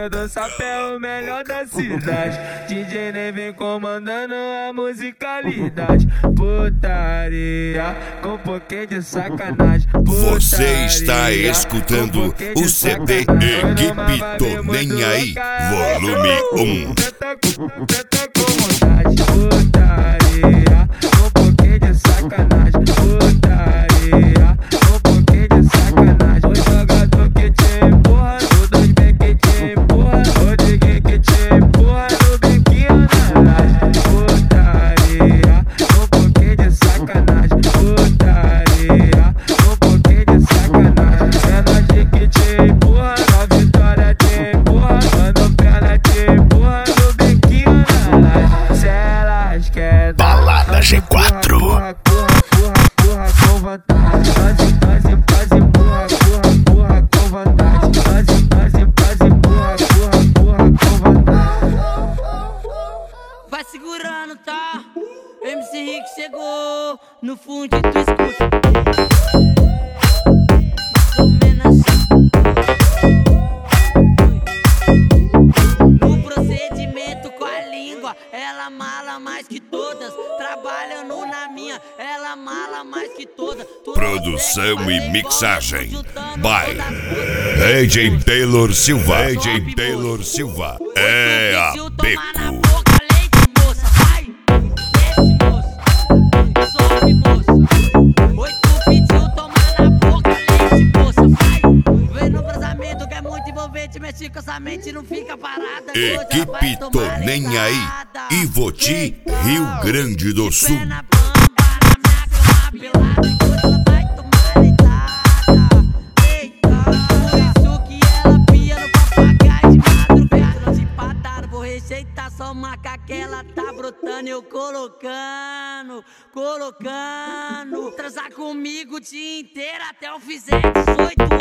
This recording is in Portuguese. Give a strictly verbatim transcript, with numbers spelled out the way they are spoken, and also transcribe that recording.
D do Sapé é o melhor da cidade. D J Ney vem comandando a musicalidade. Putaria com um pouquinho de sacanagem. Putaria, você está escutando um o C D Equipe Tô Nem Aí, volume um. Canta com, canta com vontade. Putaria com um pouquinho de sacanagem. Putaria com um pouquinho de sacanagem. O jogador que te empurra, o dois bem que te empurra, o diguinho que te empurra, no biquinho na laje. Putaria com um pouquinho de sacanagem. Putaria com um pouquinho de sacanagem. É nós que te empurra, na vitória te empurra, quando perna te empurra, no biquinho na laje. Se elas querem Balada G quatro. Porra, porra, porra, porra, com vontade. Nós, nós, nós, empurra, porra, porra, com vontade. Nós, nós, nós, empurra, porra, porra, com vontade. Vai segurando, tá? M C Rick chegou no fundo e tu escuta. Mais ou menos assim. No procedimento com a língua, ela mala mais que todas. Trabalhando na minha, ela mala mais que todas. Produção e mixagem by D J Taylor Silva. D J Taylor Silva é a Beco. Mexe com essa mente, não fica parada. Equipe Tô Nem Aí, Ivoti, Rio Grande do Sul. Só marca que ela tá brotando, eu colocando, colocando. Transar comigo o dia inteiro até eu fizer dezoito